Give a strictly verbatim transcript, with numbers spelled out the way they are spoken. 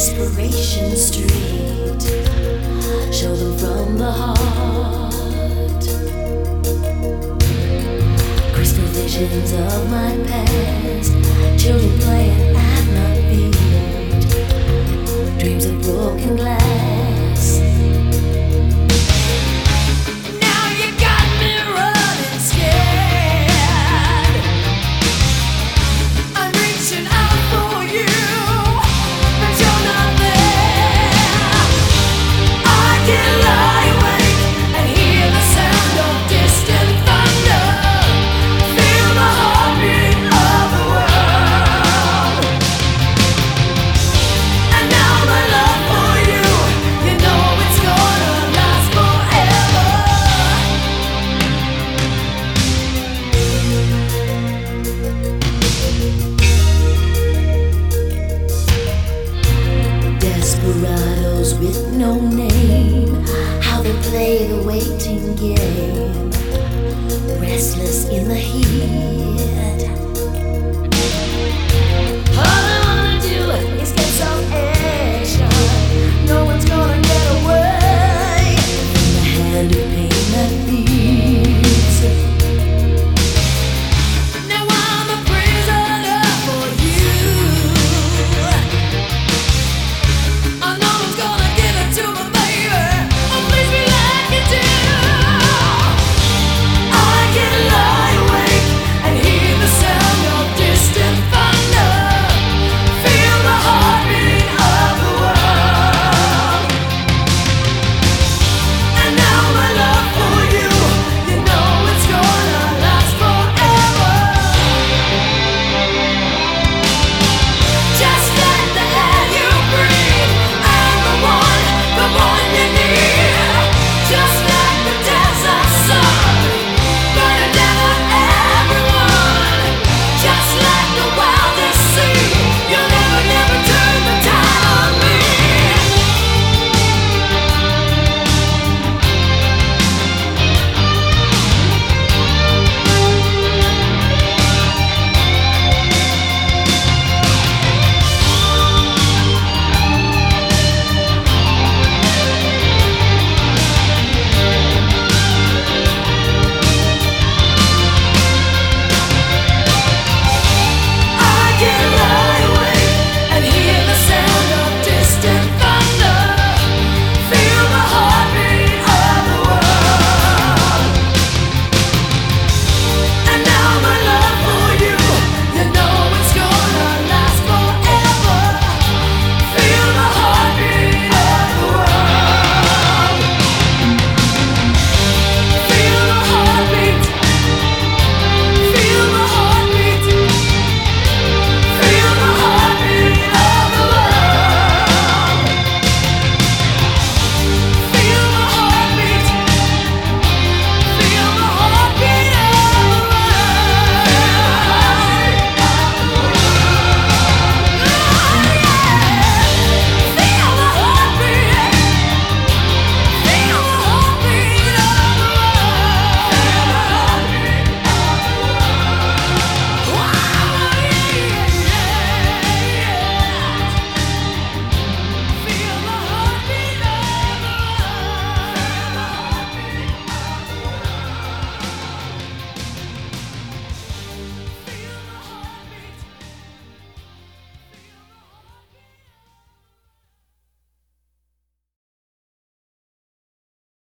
Desperation Street, show them from the heart. Crystal visions of my past, children playing at my feet, dreams of broken glass. Now you got me running scared. I'm reaching out for you, but you're not there. I can lie awake and hear the sound of distant thunder, feel the heartbeat of the world. And now my love for you, you know it's gonna last forever. Desperados with no name, how they play the waiting game, restless in the heat.